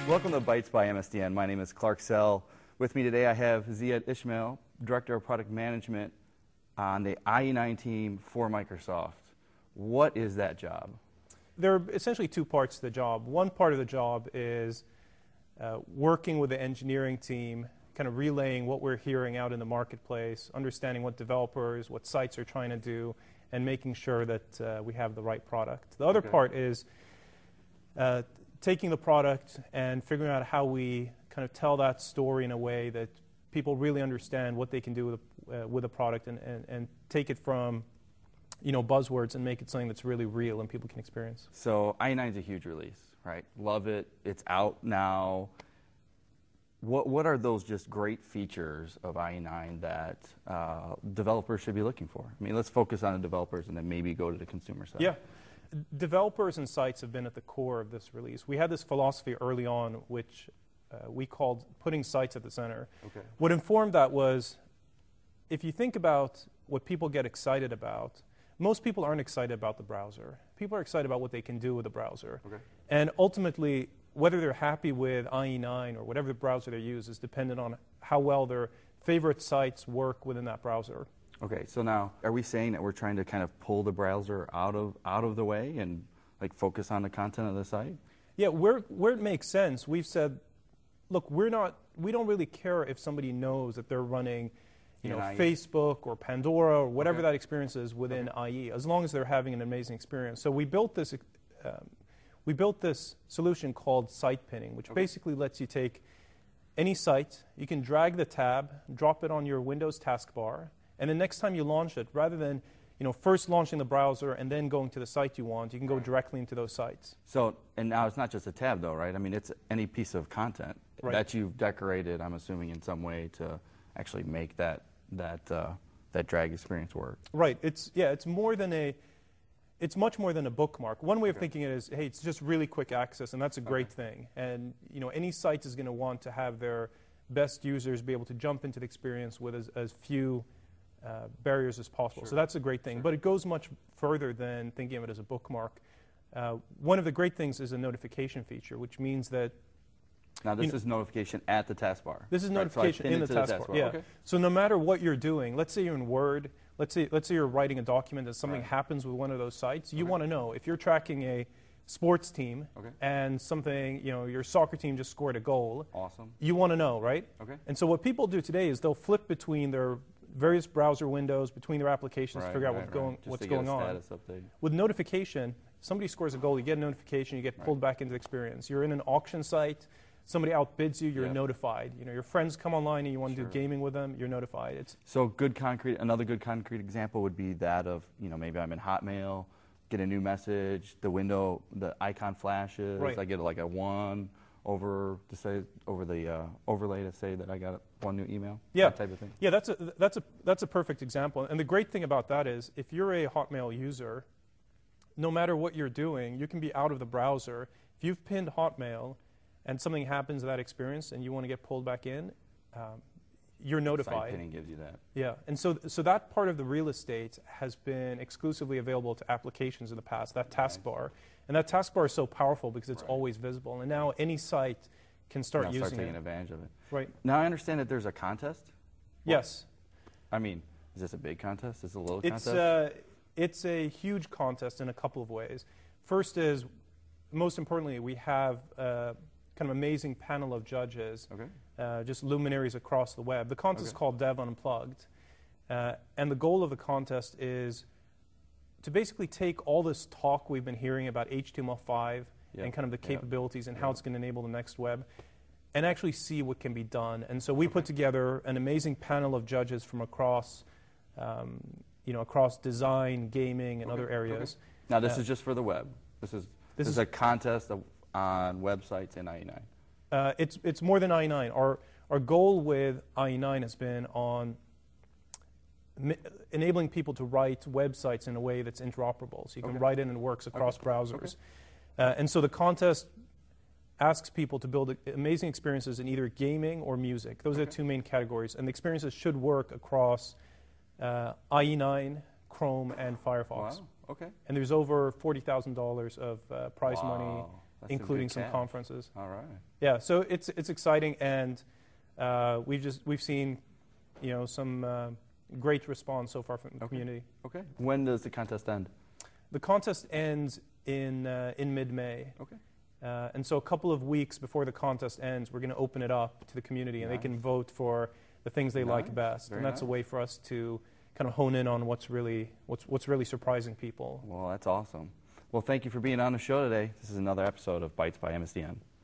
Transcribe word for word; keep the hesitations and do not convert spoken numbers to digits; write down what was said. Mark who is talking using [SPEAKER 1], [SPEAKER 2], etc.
[SPEAKER 1] Welcome to Bytes by M S D N. My name is Clark Sell. With me today I have Ziad Ismail, Director of Product Management on the I E nine team for Microsoft. What is that job?
[SPEAKER 2] There are essentially two parts to the job. One part of the job is uh, working with the engineering team, kind of relaying what we're hearing out in the marketplace, understanding what developers, what sites are trying to do, and making sure that uh, we have the right product. The other
[SPEAKER 1] Okay.
[SPEAKER 2] part is uh, taking the product and figuring out how we kind of tell that story in a way that people really understand what they can do with a, uh, with a product and, and, and take it from you know, buzzwords and make it something that's really real and people can experience.
[SPEAKER 1] So I E nine is a huge release, right? Love it. It's out now. What what are those just great features of I E nine that uh, developers should be looking for? I mean, let's focus on the developers and then maybe go to the consumer side.
[SPEAKER 2] Yeah. Developers and sites have been at the core of this release. We had this philosophy early on, which uh, we called putting sites at the center.
[SPEAKER 1] Okay.
[SPEAKER 2] What informed that was, if you think about what people get excited about, most people aren't excited about the browser. People are excited about what they can do with the browser.
[SPEAKER 1] Okay.
[SPEAKER 2] And ultimately, whether they're happy with I E nine or whatever the browser they use is dependent on how well their favorite sites work within that browser.
[SPEAKER 1] Okay, so now, are we saying that we're trying to kind of pull the browser out of out of the way and like focus on the content of the site?
[SPEAKER 2] Yeah, where where it makes sense, we've said, look, we're not, we don't really care if somebody knows that they're running, you know,
[SPEAKER 1] I E.
[SPEAKER 2] Facebook or Pandora or whatever
[SPEAKER 1] Okay.
[SPEAKER 2] that experience is within
[SPEAKER 1] Okay.
[SPEAKER 2] I E, as long as they're having an amazing experience. So we built this, um, we built this solution called site pinning, which
[SPEAKER 1] Okay.
[SPEAKER 2] basically lets you take any site, you can drag the tab, drop it on your Windows taskbar, and the next time you launch it, rather than you know first launching the browser and then going to the site you want, you can go
[SPEAKER 1] Right.
[SPEAKER 2] directly into those sites.
[SPEAKER 1] So, and now it's not just a tab though, right? I mean, it's any piece of content
[SPEAKER 2] Right.
[SPEAKER 1] that you've decorated, I'm assuming, in some way to actually make that that uh, that drag experience work.
[SPEAKER 2] Right. It's yeah. It's more than a. It's much more than a bookmark. One way of
[SPEAKER 1] Okay.
[SPEAKER 2] thinking it is, hey, it's just really quick access, and that's a great thing. And you know, any site is going to want to have their best users be able to jump into the experience with as, as few uh, barriers as possible.
[SPEAKER 1] Sure.
[SPEAKER 2] So that's a great thing.
[SPEAKER 1] Sure.
[SPEAKER 2] But it goes much further than thinking of it as a bookmark. Uh, one of the great things is a notification feature, which means that
[SPEAKER 1] Now, this
[SPEAKER 2] You know-
[SPEAKER 1] is notification at the taskbar.
[SPEAKER 2] this is
[SPEAKER 1] right? So I
[SPEAKER 2] notification
[SPEAKER 1] pin
[SPEAKER 2] in
[SPEAKER 1] it
[SPEAKER 2] the
[SPEAKER 1] to
[SPEAKER 2] taskbar. Yeah.
[SPEAKER 1] Okay.
[SPEAKER 2] So no matter what you're doing, let's say you're in Word, let's say let's say you're writing a document and something
[SPEAKER 1] Right.
[SPEAKER 2] happens with one of those sites, you
[SPEAKER 1] Okay.
[SPEAKER 2] want to know if you're tracking a sports team
[SPEAKER 1] Okay.
[SPEAKER 2] and something, you know, your soccer team just scored a goal,
[SPEAKER 1] Awesome.
[SPEAKER 2] you want to know, right?
[SPEAKER 1] Okay.
[SPEAKER 2] And so what people do today is they'll flip between their various browser windows, between their applications
[SPEAKER 1] Right,
[SPEAKER 2] to figure out
[SPEAKER 1] right,
[SPEAKER 2] what's
[SPEAKER 1] right.
[SPEAKER 2] going
[SPEAKER 1] Just
[SPEAKER 2] what's
[SPEAKER 1] to get
[SPEAKER 2] going
[SPEAKER 1] a
[SPEAKER 2] on.
[SPEAKER 1] status update.
[SPEAKER 2] With notification, somebody scores a goal, you get a notification, you get
[SPEAKER 1] Right.
[SPEAKER 2] pulled back into the experience. You're in an auction site, somebody outbids you, you're
[SPEAKER 1] Yeah.
[SPEAKER 2] notified. You know, your friends come online and you want to
[SPEAKER 1] Sure.
[SPEAKER 2] do gaming with them, you're notified. It's
[SPEAKER 1] So, good concrete. Another good concrete example would be that of you know maybe I'm in Hotmail, get a new message, the window, the icon flashes.
[SPEAKER 2] Right.
[SPEAKER 1] I get like a one over to say over the uh, overlay to say that I got one new email.
[SPEAKER 2] Yeah.
[SPEAKER 1] That type of thing.
[SPEAKER 2] Yeah, that's a that's a that's a perfect example. And the great thing about that is, if you're a Hotmail user, no matter what you're doing, you can be out of the browser. If you've pinned Hotmail, and something happens to that experience, and you want to get pulled back in, um, you're
[SPEAKER 1] Site
[SPEAKER 2] notified.
[SPEAKER 1] pinning gives you that.
[SPEAKER 2] Yeah, and so so that part of the real estate has been exclusively available to applications in the past. That taskbar, and that taskbar is so powerful because it's
[SPEAKER 1] Right.
[SPEAKER 2] always visible. And now any site can start
[SPEAKER 1] Now
[SPEAKER 2] using
[SPEAKER 1] start taking
[SPEAKER 2] it.
[SPEAKER 1] advantage of it.
[SPEAKER 2] Right.
[SPEAKER 1] Now I understand that there's a contest.
[SPEAKER 2] Yes.
[SPEAKER 1] I mean, is this a big contest? Is it a little
[SPEAKER 2] It's
[SPEAKER 1] contest?
[SPEAKER 2] uh, it's a huge contest in a couple of ways. First is, most importantly, we have a kind of amazing panel of judges,
[SPEAKER 1] okay.
[SPEAKER 2] uh, just luminaries across the web. The contest is
[SPEAKER 1] Okay.
[SPEAKER 2] called Dev Unplugged, uh, and the goal of the contest is to basically take all this talk we've been hearing about H T M L five
[SPEAKER 1] Yep.
[SPEAKER 2] and kind of the
[SPEAKER 1] Yep.
[SPEAKER 2] capabilities and how
[SPEAKER 1] Yep.
[SPEAKER 2] it's going to enable the next web, and actually see what can be done. And so we put together an amazing panel of judges from across, um, you know, across design, gaming, and
[SPEAKER 1] Okay,
[SPEAKER 2] other areas.
[SPEAKER 1] Now this
[SPEAKER 2] Uh,
[SPEAKER 1] is just for the web. This is
[SPEAKER 2] this
[SPEAKER 1] this, is
[SPEAKER 2] is-
[SPEAKER 1] a contest of, on websites in I E nine.
[SPEAKER 2] Uh, it's it's more than I E nine. Our our goal with I E nine has been on mi- enabling people to write websites in a way that's interoperable, so you can
[SPEAKER 1] Okay.
[SPEAKER 2] write it and it works across
[SPEAKER 1] Okay.
[SPEAKER 2] browsers. Uh, and so the contest asks people to build amazing experiences in either gaming or music. Those are the
[SPEAKER 1] Okay.
[SPEAKER 2] two main categories, and the experiences should work across uh, I E nine, Chrome, and Firefox.
[SPEAKER 1] Wow. Okay.
[SPEAKER 2] And there's over forty thousand dollars of uh, prize
[SPEAKER 1] Wow.
[SPEAKER 2] money
[SPEAKER 1] That's some
[SPEAKER 2] including
[SPEAKER 1] good
[SPEAKER 2] some
[SPEAKER 1] cash.
[SPEAKER 2] conferences.
[SPEAKER 1] All right.
[SPEAKER 2] Yeah, so it's it's exciting, and uh, we've just we've seen, you know, some uh, great response so far from the
[SPEAKER 1] Okay.
[SPEAKER 2] community.
[SPEAKER 1] Okay. When does the contest end?
[SPEAKER 2] The contest ends in uh, in mid-May.
[SPEAKER 1] Okay.
[SPEAKER 2] Uh, and so a couple of weeks before the contest ends, we're going to open it up to the community, and
[SPEAKER 1] Nice.
[SPEAKER 2] they can vote for the things they like
[SPEAKER 1] Nice.
[SPEAKER 2] best.
[SPEAKER 1] Very
[SPEAKER 2] And that's a
[SPEAKER 1] nice.
[SPEAKER 2] way for us to kind of hone in on what's really what's what's really surprising people.
[SPEAKER 1] Well, that's awesome. Well, thank you for being on the show today. This is another episode of Bytes by M S D N.